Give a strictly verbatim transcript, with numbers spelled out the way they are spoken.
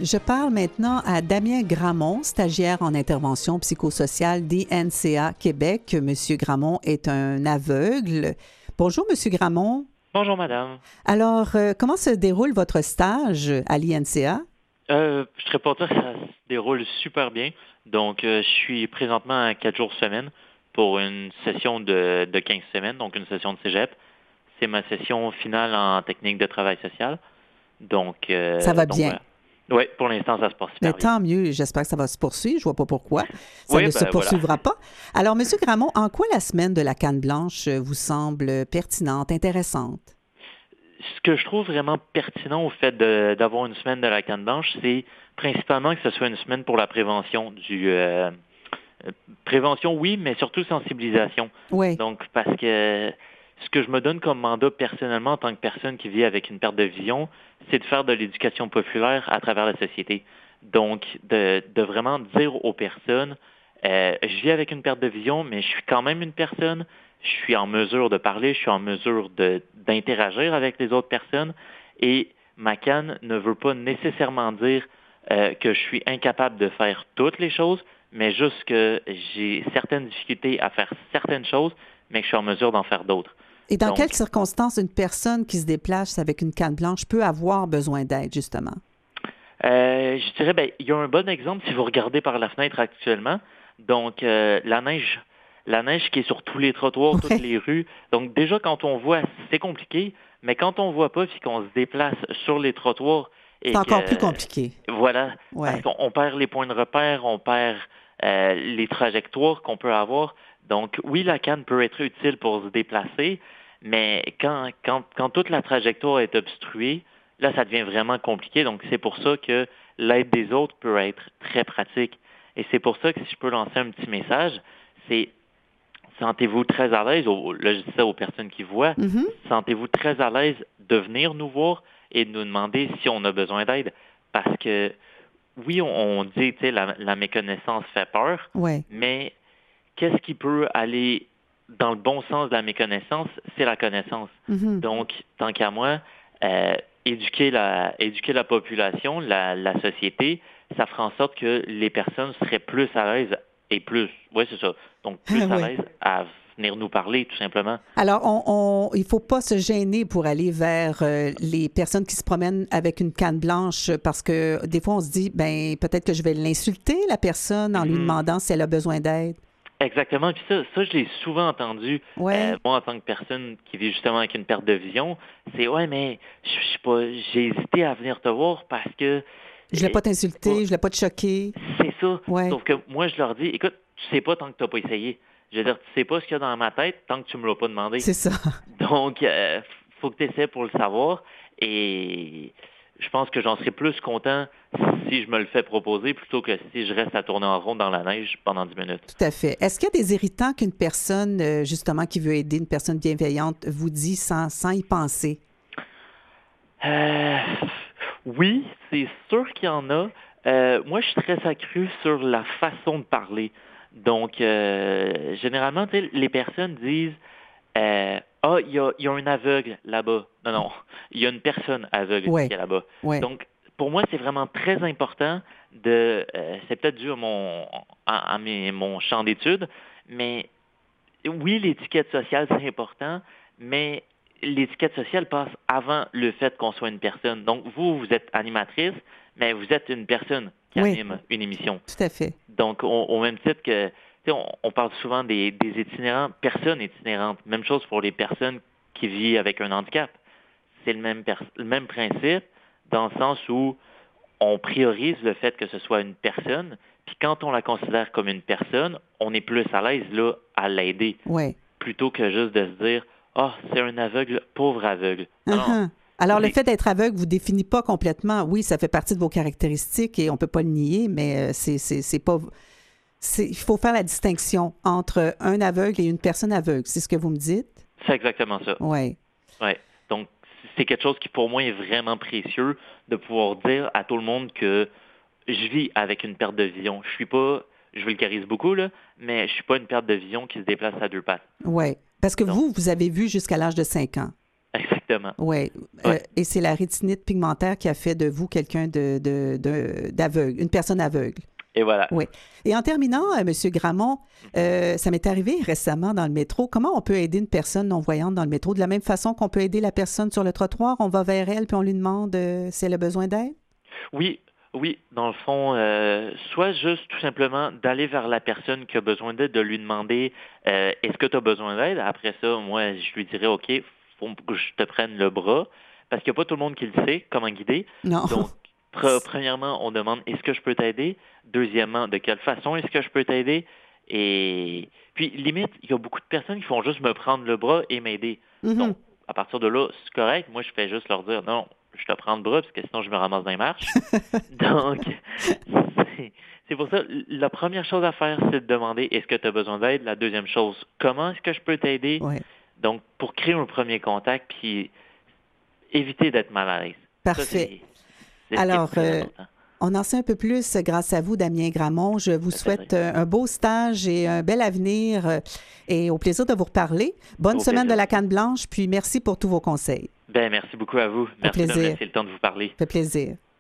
Je parle maintenant à Damien Gramont, stagiaire en intervention psychosociale d'I N C A Québec. Monsieur Gramont est un aveugle. Bonjour, Monsieur Gramont. Bonjour, madame. Alors, euh, comment se déroule votre stage à l'I N C A? Euh, je serais pas dire que ça se déroule super bien. Donc, euh, je suis présentement à quatre jours semaine pour une session de, de quinze semaines, donc une session de cégep. C'est ma session finale en technique de travail social. Donc, euh, ça va donc, bien. Voilà. Oui, pour l'instant, ça se passe super Mais bien. tant mieux, j'espère que ça va se poursuivre. Je ne vois pas pourquoi. Ça Oui, ne ben, se poursuivra voilà. pas. Alors, Monsieur Gramont, en quoi la semaine de la canne blanche vous semble pertinente, intéressante? Ce que je trouve vraiment pertinent au fait de, d'avoir une semaine de la canne blanche, c'est principalement que ce soit une semaine pour la prévention du... Euh, prévention, oui, mais surtout sensibilisation. Oui. Donc, parce que ce que je me donne comme mandat personnellement en tant que personne qui vit avec une perte de vision, c'est de faire de l'éducation populaire à travers la société. Donc, de, de vraiment dire aux personnes, euh, je vis avec une perte de vision, mais je suis quand même une personne, je suis en mesure de parler, je suis en mesure de, d'interagir avec les autres personnes, et ma canne ne veut pas nécessairement dire euh, que je suis incapable de faire toutes les choses, mais juste que j'ai certaines difficultés à faire certaines choses, mais que je suis en mesure d'en faire d'autres. Et dans Donc, quelles circonstances une personne qui se déplace avec une canne blanche peut avoir besoin d'aide, justement? Euh, je dirais, ben, il y a un bon exemple si vous regardez par la fenêtre actuellement. Donc, euh, la neige, la neige qui est sur tous les trottoirs, toutes Ouais. les rues. Donc, déjà, quand on voit, c'est compliqué, mais quand on voit pas puis qu'on se déplace sur les trottoirs et C'est encore plus que, compliqué. voilà, parce Ouais. qu'on on perd les points de repère, on perd euh, les trajectoires qu'on peut avoir. Donc, oui, la canne peut être utile pour se déplacer, mais quand, quand, quand toute la trajectoire est obstruée, là, ça devient vraiment compliqué. Donc, c'est pour ça que l'aide des autres peut être très pratique. Et c'est pour ça que si je peux lancer un petit message, c'est sentez-vous très à l'aise, au- là je dis ça aux personnes qui voient, Mhm. sentez-vous très à l'aise de venir nous voir et de nous demander si on a besoin d'aide. Parce que oui, on, on dit, tu sais, la, la méconnaissance fait peur, Ouais. mais qu'est-ce qui peut aller dans le bon sens de la méconnaissance, c'est la connaissance. Mhm. Donc, tant qu'à moi, euh, éduquer la, éduquer la population, la, la société, ça fera en sorte que les personnes seraient plus à l'aise et plus, oui, c'est ça, donc plus à Ouais. l'aise à venir nous parler, tout simplement. Alors, on, on, il ne faut pas se gêner pour aller vers euh, les personnes qui se promènent avec une canne blanche parce que des fois, on se dit, ben peut-être que je vais l'insulter, la personne, en lui Mhm. demandant si elle a besoin d'aide. Exactement. Puis ça, ça, je l'ai souvent entendu, euh, Ouais. moi, en tant que personne qui vit justement avec une perte de vision. C'est, ouais, mais je je sais pas, j'ai hésité à venir te voir parce que, Je ne voulais euh, pas c'est pas- t'insulter, je ne voulais pas te choquer. c'est ça. Ouais. Sauf que moi, je leur dis, écoute, tu sais pas tant que tu n'as pas essayé. Je veux dire, tu sais pas ce qu'il y a dans ma tête tant que tu me l'as pas demandé. C'est ça. Donc, euh, faut que tu essaies pour le savoir. Et je pense que j'en serais plus content si je me le fais proposer plutôt que si je reste à tourner en rond dans la neige pendant dix minutes. Tout à fait. Est-ce qu'il y a des irritants qu'une personne, euh, justement, qui veut aider, une personne bienveillante, vous dit sans, sans y penser? Euh, oui, c'est sûr qu'il y en a. Euh, moi, je suis très accru sur la façon de parler. Donc, euh, généralement, tu sais, les personnes disent euh, ah, il y a, il y a un aveugle là-bas. Non, non, il y a une personne aveugle Oui, qui est là-bas. oui. Donc, pour moi, c'est vraiment très important de. Euh, c'est peut-être dû à mon, à, à mes- mon champ d'études, mais oui, l'étiquette sociale, c'est important, mais l'étiquette sociale passe avant le fait qu'on soit une personne. Donc, vous, vous êtes animatrice, mais vous êtes une personne qui Oui, anime une émission. tout à fait. Donc, au, au même titre que, tu sais, on, on parle souvent des, des itinérants, personnes itinérantes. Même chose pour les personnes qui vivent avec un handicap. C'est le même, pers- le même principe dans le sens où on priorise le fait que ce soit une personne, puis quand on la considère comme une personne, on est plus à l'aise là à l'aider, Oui. plutôt que juste de se dire ah oh, c'est un aveugle, pauvre aveugle. Non, non, Uh-huh. Alors, le c'est fait d'être aveugle vous définit pas complètement. Oui, ça fait partie de vos caractéristiques et on peut pas le nier, mais euh, c'est, c'est, c'est pas. C'est, il faut faire la distinction entre un aveugle et une personne aveugle. C'est ce que vous me dites? c'est exactement ça. Oui. Ouais. Donc c'est quelque chose qui pour moi est vraiment précieux de pouvoir dire à tout le monde que je vis avec une perte de vision. Je suis pas, je vulgarise beaucoup là, mais je suis pas une perte de vision qui se déplace à deux pattes. Oui. Parce que Donc vous, vous avez vu jusqu'à l'âge de cinq ans. exactement. Exactement. Oui. Ouais. Euh, et c'est la rétinite pigmentaire qui a fait de vous quelqu'un de, de, de- d'aveugle, une personne aveugle. Et voilà. Oui. Et en terminant, euh, M. Gramont, euh, ça m'est arrivé récemment dans le métro. Comment on peut aider une personne non-voyante dans le métro? De la même façon qu'on peut aider la personne sur le trottoir, on va vers elle puis on lui demande euh, si elle a besoin d'aide? Oui, oui, dans le fond, euh, soit juste tout simplement d'aller vers la personne qui a besoin d'aide, de lui demander euh, est-ce que tu as besoin d'aide? Après ça, moi, je lui dirais OK, faut que je te prenne le bras, parce qu'il n'y a pas tout le monde qui le sait, comment guider. Non. Donc, pre- premièrement, on demande est-ce que je peux t'aider? Deuxièmement, de quelle façon est-ce que je peux t'aider? Et puis, limite, il y a beaucoup de personnes qui font juste me prendre le bras et m'aider. Mhm. Donc, à partir de là, c'est correct. Moi, je fais juste leur dire non, je te prends le bras, parce que sinon, je me ramasse dans les marches. Donc, c'est c'est pour ça, la première chose à faire, c'est de demander est-ce que tu as besoin d'aide? La deuxième chose, comment est-ce que je peux t'aider? Oui. Donc, pour créer un premier contact, puis éviter d'être mal à l'aise. Ça, Parfait. c'est c'est ce qui est Alors, très euh, important. on en sait un peu plus grâce à vous, Damien Gramont. Je vous Ça fait souhaite euh, un beau stage et un bel avenir euh, et au plaisir de vous reparler. Bonne Au semaine de plaisir la aussi. canne blanche, puis merci pour tous vos conseils. Ben, merci beaucoup à vous. Merci de me plaisir. laisser le temps de vous parler. Ça fait plaisir.